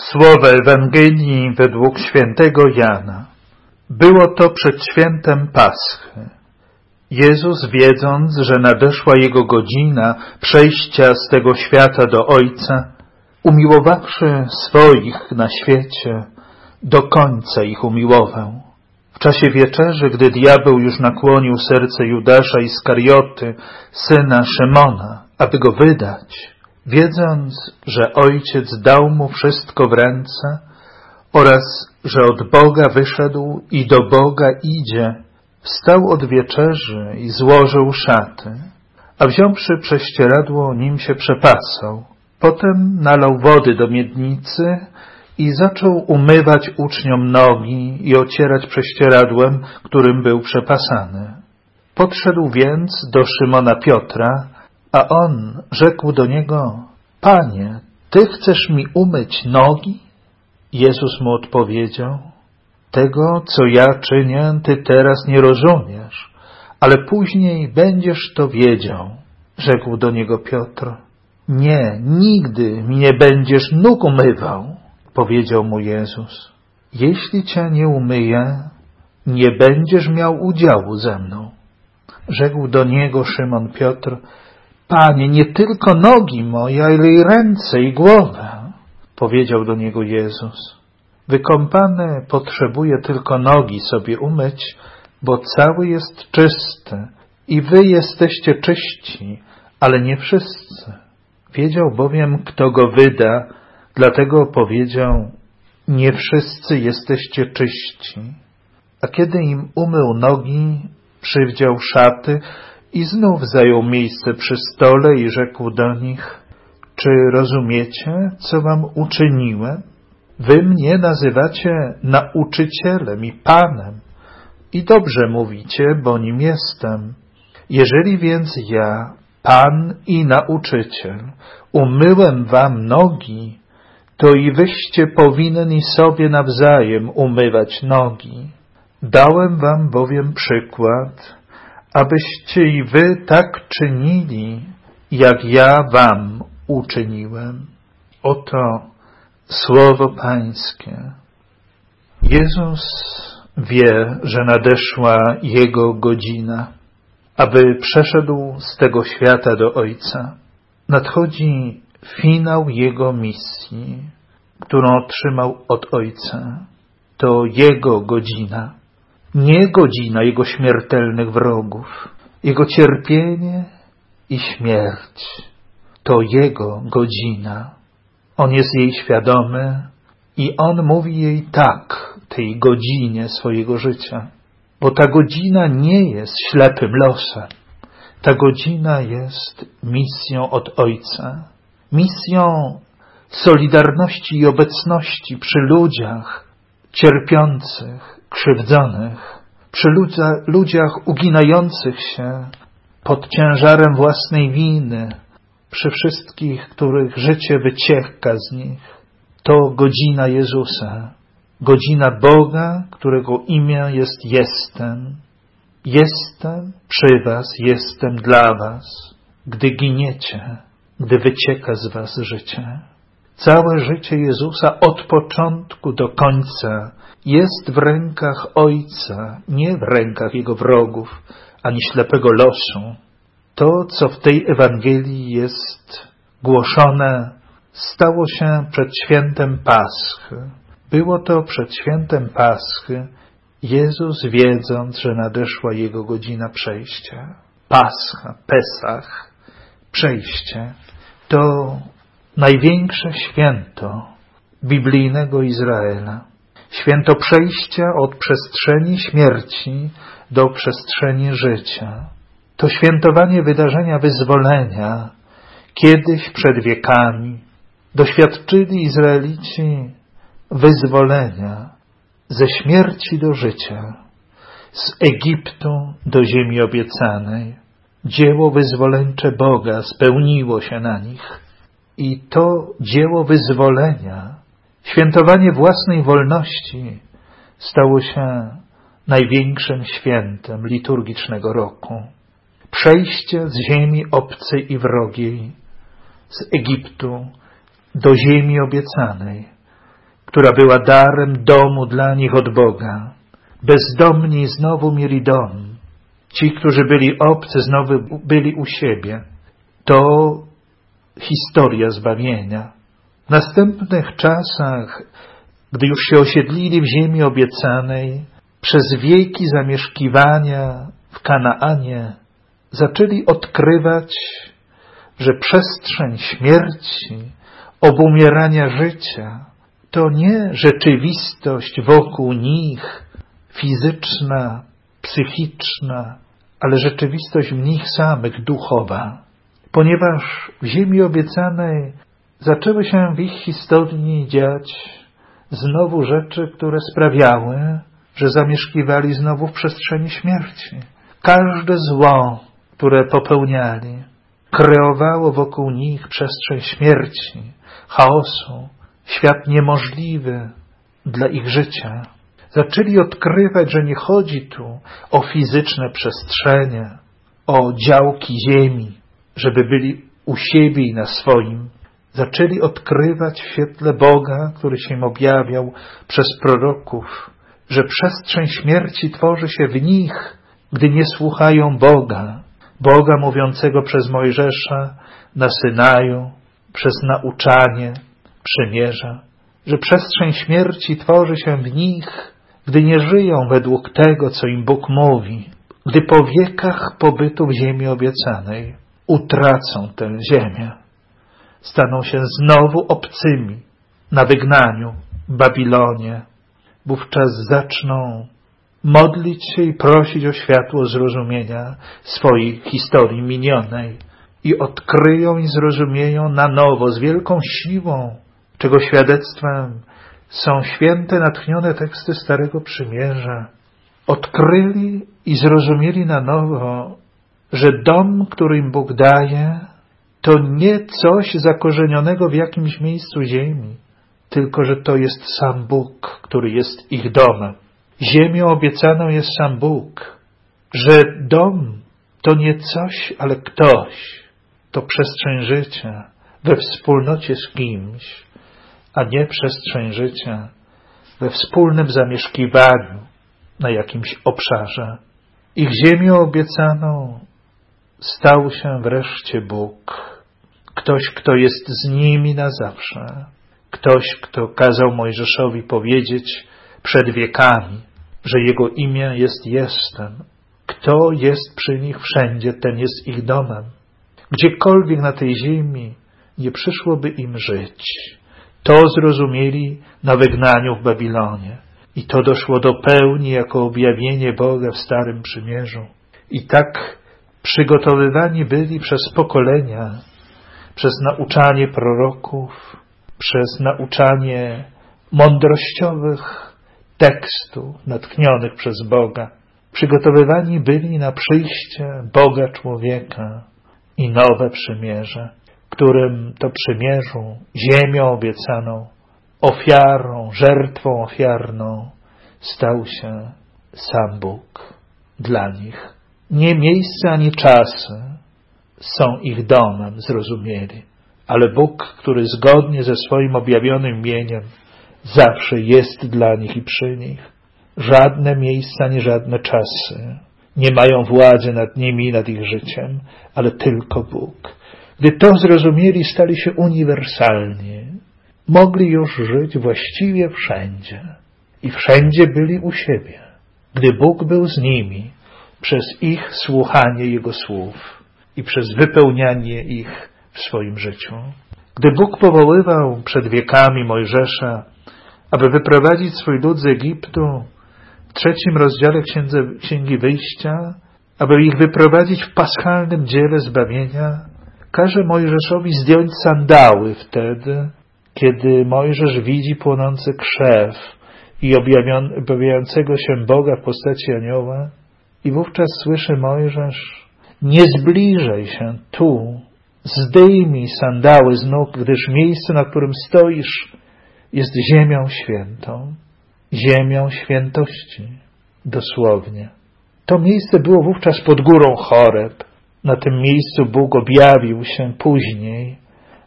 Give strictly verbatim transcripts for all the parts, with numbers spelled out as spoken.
Słowa Ewangelii według świętego Jana. Było to przed świętem Paschy. Jezus, wiedząc, że nadeszła Jego godzina przejścia z tego świata do Ojca, umiłowawszy swoich na świecie, do końca ich umiłował. W czasie wieczerzy, gdy diabeł już nakłonił serce Judasza Iskarioty, syna Szymona, aby go wydać, wiedząc, że Ojciec dał mu wszystko w ręce oraz, że od Boga wyszedł i do Boga idzie, wstał od wieczerzy i złożył szaty, a wziąwszy prześcieradło, nim się przepasał. Potem nalał wody do miednicy i zaczął umywać uczniom nogi i ocierać prześcieradłem, którym był przepasany. Podszedł więc do Szymona Piotra, a on rzekł do niego: Panie, Ty chcesz mi umyć nogi? Jezus mu odpowiedział: Tego, co ja czynię, Ty teraz nie rozumiesz, ale później będziesz to wiedział. Rzekł do niego Piotr: Nie, nigdy mi nie będziesz nóg umywał. Powiedział mu Jezus: Jeśli Cię nie umyję, nie będziesz miał udziału ze mną. Rzekł do niego Szymon Piotr: Panie, nie tylko nogi moje, ale i ręce i głowę. Powiedział do niego Jezus: Wykąpany potrzebuje tylko nogi sobie umyć, bo cały jest czysty i wy jesteście czyści, ale nie wszyscy. Wiedział bowiem, kto go wyda, dlatego powiedział: Nie wszyscy jesteście czyści. A kiedy im umył nogi, przywdział szaty i znów zajął miejsce przy stole i rzekł do nich: Czy rozumiecie, co wam uczyniłem? Wy mnie nazywacie nauczycielem i Panem i dobrze mówicie, bo nim jestem. Jeżeli więc ja, Pan i nauczyciel, umyłem wam nogi, to i wyście powinni sobie nawzajem umywać nogi. Dałem wam bowiem przykład, abyście i wy tak czynili, jak ja wam uczyniłem. Oto słowo Pańskie. Jezus wie, że nadeszła Jego godzina, aby przeszedł z tego świata do Ojca. Nadchodzi finał Jego misji, którą otrzymał od Ojca. To Jego godzina, nie godzina Jego śmiertelnych wrogów. Jego cierpienie i śmierć to Jego godzina. On jest jej świadomy i On mówi jej tak tej godzinie swojego życia. Bo ta godzina nie jest ślepym losem. Ta godzina jest misją od Ojca. Misją solidarności i obecności przy ludziach cierpiących, krzywdzonych, przy ludziach uginających się pod ciężarem własnej winy, przy wszystkich, których życie wycieka z nich. To godzina Jezusa, godzina Boga, którego imię jest Jestem. Jestem przy was, jestem dla was, gdy giniecie, gdy wycieka z was życie. Całe życie Jezusa od początku do końca jest w rękach Ojca, nie w rękach Jego wrogów, ani ślepego losu. To, co w tej Ewangelii jest głoszone, stało się przed świętem Paschy. Było to przed świętem Paschy, Jezus wiedząc, że nadeszła Jego godzina przejścia. Pascha, Pesach, przejście, to największe święto biblijnego Izraela. Święto przejścia od przestrzeni śmierci do przestrzeni życia. To świętowanie wydarzenia wyzwolenia. Kiedyś przed wiekami doświadczyli Izraelici wyzwolenia ze śmierci do życia, z Egiptu do ziemi obiecanej. Dzieło wyzwoleńcze Boga spełniło się na nich. I to dzieło wyzwolenia, świętowanie własnej wolności stało się największym świętem liturgicznego roku. Przejście z ziemi obcej i wrogiej, z Egiptu do ziemi obiecanej, która była darem domu dla nich od Boga. Bezdomni znowu mieli dom. Ci, którzy byli obcy, znowu byli u siebie. To historia zbawienia. W następnych czasach, gdy już się osiedlili w ziemi obiecanej, przez wieki zamieszkiwania w Kanaanie zaczęli odkrywać, że przestrzeń śmierci, obumierania życia to nie rzeczywistość wokół nich, fizyczna, psychiczna, ale rzeczywistość w nich samych, duchowa. Ponieważ w ziemi obiecanej zaczęły się w ich historii dziać znowu rzeczy, które sprawiały, że zamieszkiwali znowu w przestrzeni śmierci. Każde zło, które popełniali, kreowało wokół nich przestrzeń śmierci, chaosu, świat niemożliwy dla ich życia. Zaczęli odkrywać, że nie chodzi tu o fizyczne przestrzenie, o działki ziemi, żeby byli u siebie i na swoim. Zaczęli odkrywać w świetle Boga, który się im objawiał przez proroków, że przestrzeń śmierci tworzy się w nich, gdy nie słuchają Boga, Boga mówiącego przez Mojżesza na Synaju, przez nauczanie przymierza, że przestrzeń śmierci tworzy się w nich, gdy nie żyją według tego, co im Bóg mówi, gdy po wiekach pobytu w ziemi obiecanej utracą tę ziemię, staną się znowu obcymi na wygnaniu w Babilonie. Wówczas zaczną modlić się i prosić o światło zrozumienia swojej historii minionej i odkryją i zrozumieją na nowo z wielką siłą, czego świadectwem są święte, natchnione teksty Starego Przymierza. Odkryli i zrozumieli na nowo, że dom, który im Bóg daje, to nie coś zakorzenionego w jakimś miejscu ziemi, tylko że to jest sam Bóg, który jest ich domem. Ziemią obiecaną jest sam Bóg, że dom to nie coś, ale ktoś, to przestrzeń życia we wspólnocie z kimś, a nie przestrzeń życia we wspólnym zamieszkiwaniu na jakimś obszarze. Ich ziemią obiecaną stał się wreszcie Bóg. Ktoś, kto jest z nimi na zawsze. Ktoś, kto kazał Mojżeszowi powiedzieć przed wiekami, że Jego imię jest Jestem. Kto jest przy nich wszędzie, ten jest ich domem. Gdziekolwiek na tej ziemi nie przyszłoby im żyć. To zrozumieli na wygnaniu w Babilonie. I to doszło do pełni jako objawienie Boga w Starym Przymierzu. I tak przygotowywani byli przez pokolenia, przez nauczanie proroków, przez nauczanie mądrościowych tekstów natchnionych przez Boga. Przygotowywani byli na przyjście Boga człowieka i nowe przymierze, którym to przymierzu, ziemią obiecaną, ofiarą, żertwą ofiarną stał się sam Bóg dla nich. Nie miejsce ani czasy są ich domem, zrozumieli, ale Bóg, który zgodnie ze swoim objawionym imieniem zawsze jest dla nich i przy nich. Żadne miejsca, ani żadne czasy nie mają władzy nad nimi i nad ich życiem, ale tylko Bóg. Gdy to zrozumieli, stali się uniwersalni. Mogli już żyć właściwie wszędzie i wszędzie byli u siebie, gdy Bóg był z nimi przez ich słuchanie Jego słów i przez wypełnianie ich w swoim życiu. Gdy Bóg powoływał przed wiekami Mojżesza, aby wyprowadzić swój lud z Egiptu, w trzecim rozdziale Księdze, Księgi Wyjścia, aby ich wyprowadzić w paschalnym dziele zbawienia, każe Mojżeszowi zdjąć sandały wtedy, kiedy Mojżesz widzi płonący krzew i objawiającego się Boga w postaci anioła, i wówczas słyszy Mojżesz: nie zbliżaj się tu, zdejmij sandały z nóg, gdyż miejsce, na którym stoisz, jest ziemią świętą, ziemią świętości, dosłownie. To miejsce było wówczas pod górą Choreb. Na tym miejscu Bóg objawił się później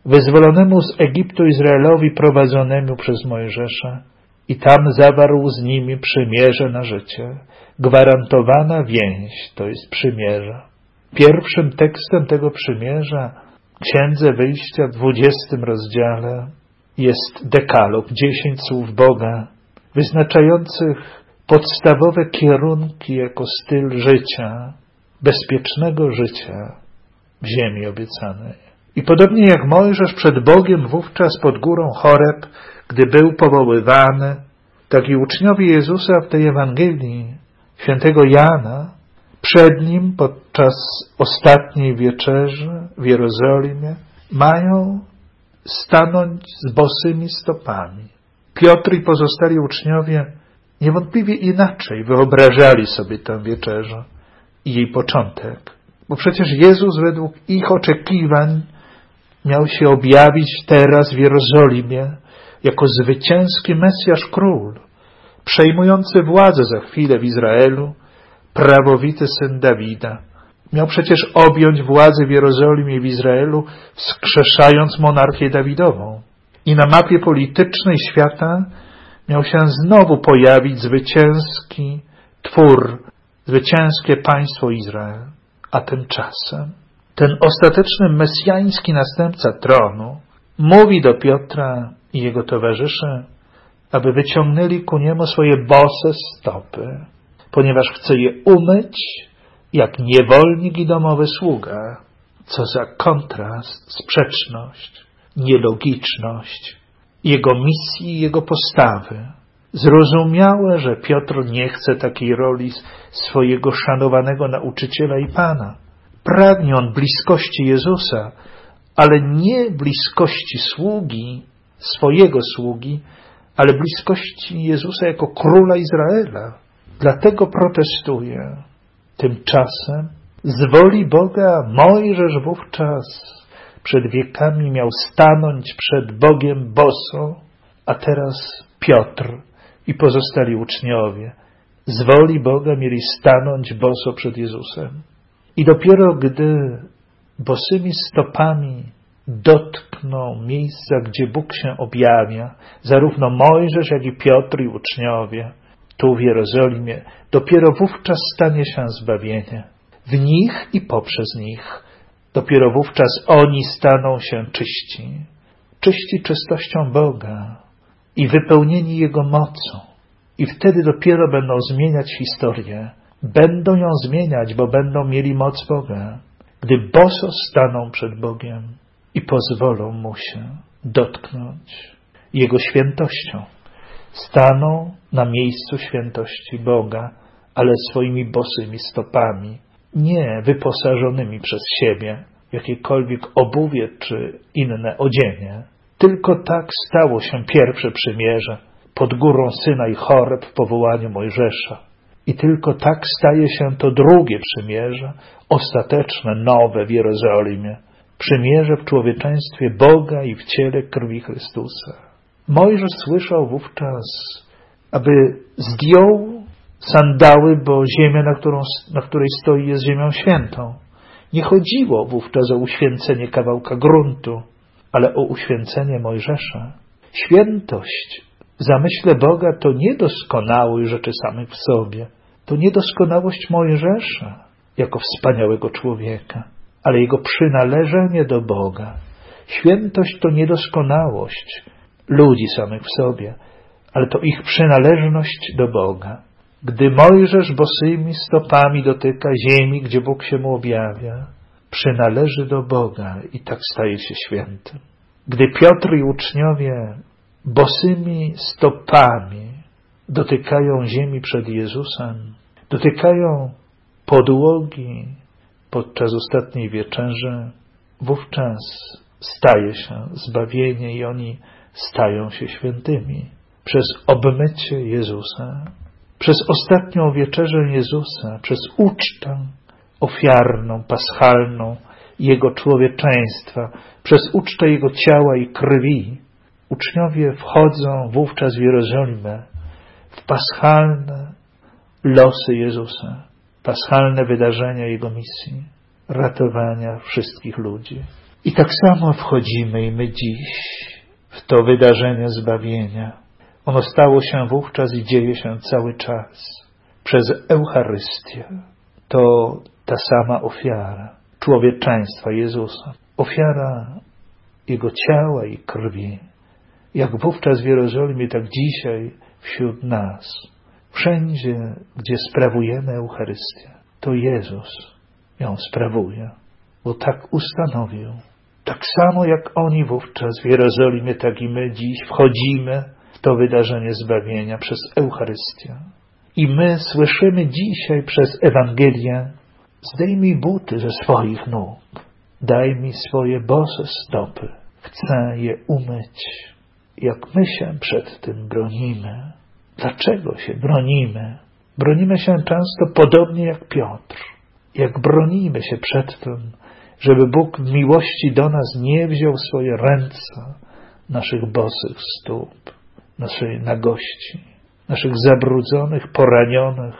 wyzwolonemu z Egiptu Izraelowi prowadzonemu przez Mojżesza, i tam zawarł z nimi przymierze na życie. Gwarantowana więź to jest przymierze. Pierwszym tekstem tego przymierza w Księdze Wyjścia w dwudziestym rozdziale jest dekalog, dziesięć słów Boga, wyznaczających podstawowe kierunki jako styl życia, bezpiecznego życia w ziemi obiecanej. I podobnie jak Mojżesz przed Bogiem wówczas pod górą Choreb, gdy był powoływany, tak i uczniowie Jezusa w tej Ewangelii świętego Jana przed Nim podczas ostatniej wieczerzy w Jerozolimie mają stanąć z bosymi stopami. Piotr i pozostali uczniowie niewątpliwie inaczej wyobrażali sobie tę wieczerzę i jej początek, bo przecież Jezus według ich oczekiwań miał się objawić teraz w Jerozolimie jako zwycięski Mesjasz Król, przejmujący władzę za chwilę w Izraelu, prawowity syn Dawida. Miał przecież objąć władzę w Jerozolimie i w Izraelu, wskrzeszając monarchię Dawidową. I na mapie politycznej świata miał się znowu pojawić zwycięski twór, zwycięskie państwo Izrael. A tymczasem ten ostateczny mesjański następca tronu mówi do Piotra i jego towarzyszy, aby wyciągnęli ku niemu swoje bose stopy, ponieważ chce je umyć jak niewolnik i domowy sługa. Co za kontrast, sprzeczność, nielogiczność jego misji i jego postawy. Zrozumiałe, że Piotr nie chce takiej roli swojego szanowanego nauczyciela i Pana. Pragnie on bliskości Jezusa, ale nie bliskości sługi, swojego sługi, ale bliskości Jezusa jako króla Izraela. Dlatego protestuje. Tymczasem z woli Boga Mojżesz wówczas przed wiekami miał stanąć przed Bogiem boso, a teraz Piotr i pozostali uczniowie z woli Boga mieli stanąć boso przed Jezusem. I dopiero gdy bosymi stopami dotkną miejsca, gdzie Bóg się objawia, zarówno Mojżesz, jak i Piotr i uczniowie, tu w Jerozolimie, dopiero wówczas stanie się zbawienie. W nich i poprzez nich. Dopiero wówczas oni staną się czyści. Czyści czystością Boga i wypełnieni Jego mocą. I wtedy dopiero będą zmieniać historię. Będą ją zmieniać, bo będą mieli moc Boga. Gdy boso staną przed Bogiem i pozwolą Mu się dotknąć Jego świętością. Staną na miejscu świętości Boga, ale swoimi bosymi stopami, nie wyposażonymi przez siebie w jakiekolwiek obuwie czy inne odzienie. Tylko tak stało się pierwsze przymierze pod górą Synaj Choreb w powołaniu Mojżesza. I tylko tak staje się to drugie przymierze, ostateczne, nowe w Jerozolimie. Przymierze w człowieczeństwie Boga i w ciele krwi Chrystusa. Mojżesz słyszał wówczas, aby zdjął sandały, bo ziemia, na, którą, na której stoi, jest ziemią świętą. Nie chodziło wówczas o uświęcenie kawałka gruntu, ale o uświęcenie Mojżesza. Świętość w zamyśle Boga to nie doskonałość rzeczy samych w sobie. To niedoskonałość Mojżesza jako wspaniałego człowieka, ale jego przynależenie do Boga. Świętość to niedoskonałość ludzi samych w sobie, ale to ich przynależność do Boga. Gdy Mojżesz bosymi stopami dotyka ziemi, gdzie Bóg się mu objawia, przynależy do Boga i tak staje się świętym. Gdy Piotr i uczniowie bosymi stopami dotykają ziemi przed Jezusem, dotykają podłogi podczas ostatniej wieczerzy, wówczas staje się zbawienie i oni stają się świętymi. Przez obmycie Jezusa, przez ostatnią wieczerzę Jezusa, przez ucztę ofiarną, paschalną Jego człowieczeństwa, przez ucztę Jego ciała i krwi, uczniowie wchodzą wówczas w Jerozolimę w paschalne losy Jezusa, paschalne wydarzenia Jego misji, ratowania wszystkich ludzi. I tak samo wchodzimy i my dziś w to wydarzenie zbawienia. Ono stało się wówczas i dzieje się cały czas przez Eucharystię. To ta sama ofiara człowieczeństwa Jezusa. Ofiara Jego ciała i krwi. Jak wówczas w Jerozolimie, tak dzisiaj wśród nas. Wszędzie, gdzie sprawujemy Eucharystię, to Jezus ją sprawuje, bo tak ustanowił. Tak samo jak oni wówczas w Jerozolimie, tak i my dziś wchodzimy w to wydarzenie zbawienia przez Eucharystię. I my słyszymy dzisiaj przez Ewangelię: zdejmij buty ze swoich nóg, daj mi swoje bose stopy, chcę je umyć. Jak my się przed tym bronimy? Dlaczego się bronimy? Bronimy się często podobnie jak Piotr. Jak bronimy się przed tym, żeby Bóg w miłości do nas nie wziął w swoje ręce naszych bosych stóp, naszej nagości, naszych zabrudzonych, poranionych,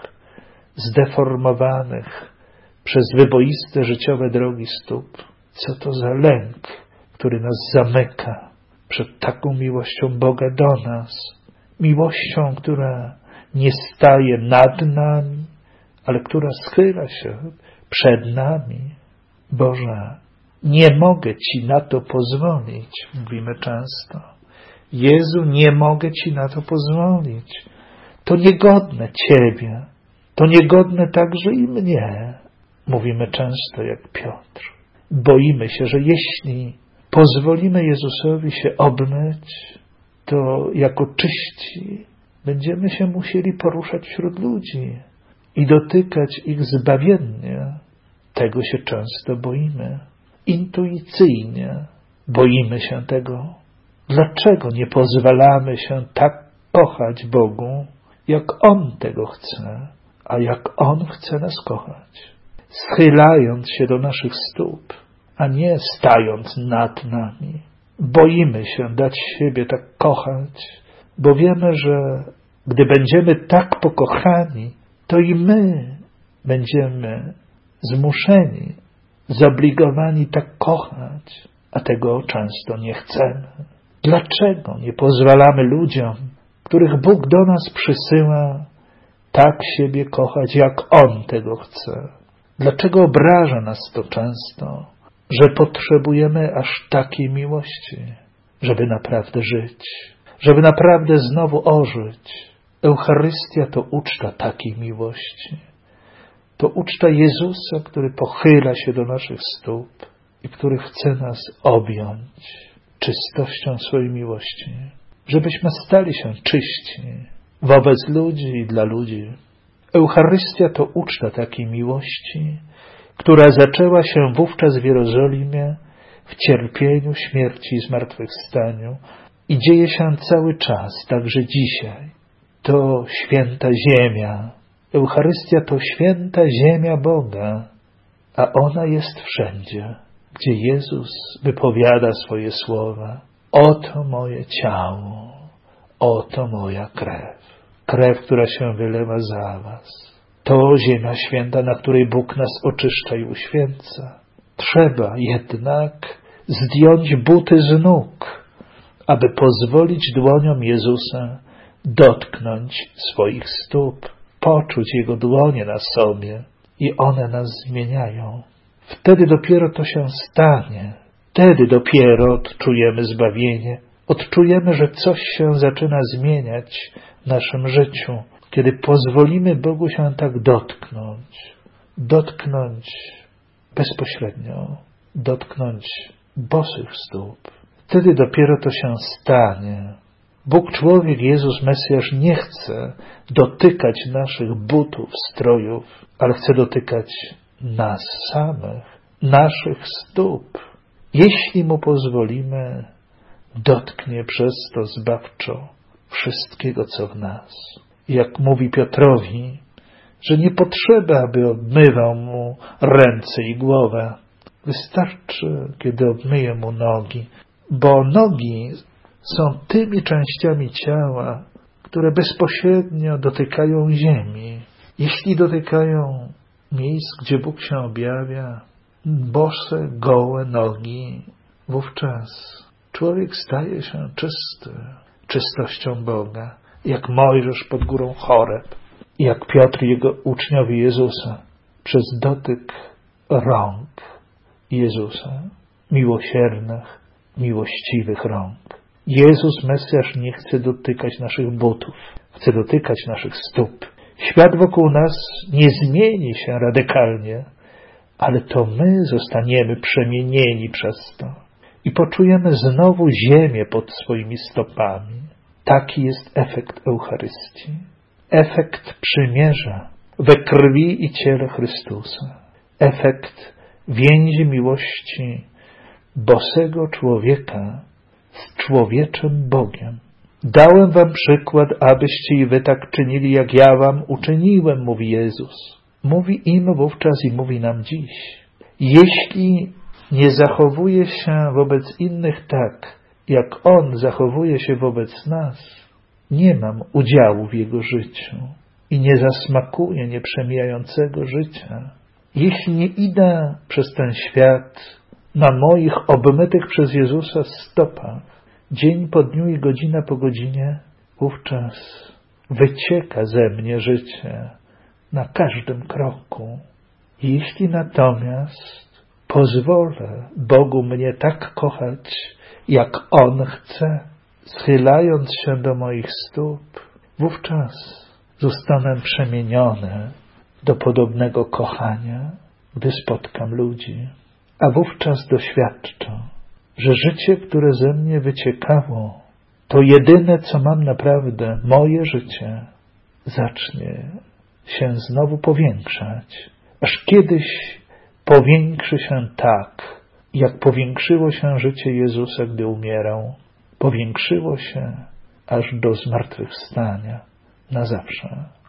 zdeformowanych przez wyboiste życiowe drogi stóp. Co to za lęk, który nas zamyka przed taką miłością Boga do nas. Miłością, która nie staje nad nami, ale która schyla się przed nami. Boże, nie mogę Ci na to pozwolić, mówimy często. Jezu, nie mogę Ci na to pozwolić. To niegodne Ciebie. To niegodne także i mnie. Mówimy często jak Piotr. Boimy się, że jeśli pozwolimy Jezusowi się obmyć, to jako czyści będziemy się musieli poruszać wśród ludzi i dotykać ich zbawiennie. Tego się często boimy. Intuicyjnie boimy się tego. Dlaczego nie pozwalamy się tak kochać Bogu, jak On tego chce, a jak On chce nas kochać? Schylając się do naszych stóp, a nie stając nad nami. Boimy się dać siebie tak kochać, bo wiemy, że gdy będziemy tak pokochani, to i my będziemy zmuszeni, zobligowani tak kochać, a tego często nie chcemy. Dlaczego nie pozwalamy ludziom, których Bóg do nas przysyła, tak siebie kochać, jak On tego chce? Dlaczego obraża nas to często, że potrzebujemy aż takiej miłości, żeby naprawdę żyć, żeby naprawdę znowu ożyć? Eucharystia to uczta takiej miłości. To uczta Jezusa, który pochyla się do naszych stóp i który chce nas objąć czystością swojej miłości, żebyśmy stali się czyści wobec ludzi i dla ludzi. Eucharystia to uczta takiej miłości, która zaczęła się wówczas w Jerozolimie w cierpieniu, śmierci i zmartwychwstaniu i dzieje się cały czas, także dzisiaj. To święta ziemia. Eucharystia to święta ziemia Boga, a ona jest wszędzie, gdzie Jezus wypowiada swoje słowa. Oto moje ciało, oto moja krew. Krew, która się wylewa za was. To ziemia święta, na której Bóg nas oczyszcza i uświęca. Trzeba jednak zdjąć buty z nóg, aby pozwolić dłoniom Jezusa dotknąć swoich stóp, poczuć Jego dłonie na sobie i one nas zmieniają. Wtedy dopiero to się stanie. Wtedy dopiero odczujemy zbawienie. Odczujemy, że coś się zaczyna zmieniać w naszym życiu, kiedy pozwolimy Bogu się tak dotknąć. Dotknąć bezpośrednio. Dotknąć bosych stóp. Wtedy dopiero to się stanie. Bóg człowiek, Jezus Mesjasz, nie chce dotykać naszych butów, strojów, ale chce dotykać nas samych, naszych stóp. Jeśli Mu pozwolimy, dotknie przez to zbawczo wszystkiego, co w nas. Jak mówi Piotrowi, że nie potrzeba, aby obmywał mu ręce i głowę. Wystarczy, kiedy obmyje mu nogi, bo nogi są tymi częściami ciała, które bezpośrednio dotykają ziemi. Jeśli dotykają miejsc, gdzie Bóg się objawia, bose, gołe nogi, wówczas człowiek staje się czysty czystością Boga, jak Mojżesz pod górą Choreb, jak Piotr i jego uczniowie Jezusa, przez dotyk rąk Jezusa, miłosiernych, miłościwych rąk. Jezus, Mesjasz, nie chce dotykać naszych butów, chce dotykać naszych stóp. Świat wokół nas nie zmieni się radykalnie, ale to my zostaniemy przemienieni przez to i poczujemy znowu ziemię pod swoimi stopami. Taki jest efekt Eucharystii. Efekt przymierza we krwi i ciele Chrystusa. Efekt więzi miłości bosego człowieka z człowieczym Bogiem. Dałem wam przykład, abyście i wy tak czynili, jak ja wam uczyniłem, mówi Jezus. Mówi im wówczas i mówi nam dziś. Jeśli nie zachowuje się wobec innych tak, jak On zachowuje się wobec nas, nie mam udziału w Jego życiu i nie zasmakuję nieprzemijającego życia. Jeśli nie idę przez ten świat na moich obmytych przez Jezusa stopach, dzień po dniu i godzina po godzinie, wówczas wycieka ze mnie życie na każdym kroku. Jeśli natomiast pozwolę Bogu mnie tak kochać, jak On chce, schylając się do moich stóp, wówczas zostanę przemieniony do podobnego kochania, gdy spotkam ludzi. A wówczas doświadczę, że życie, które ze mnie wyciekało, to jedyne, co mam naprawdę, moje życie, zacznie się znowu powiększać, aż kiedyś powiększy się tak, jak powiększyło się życie Jezusa, gdy umierał. Powiększyło się aż do zmartwychwstania na zawsze.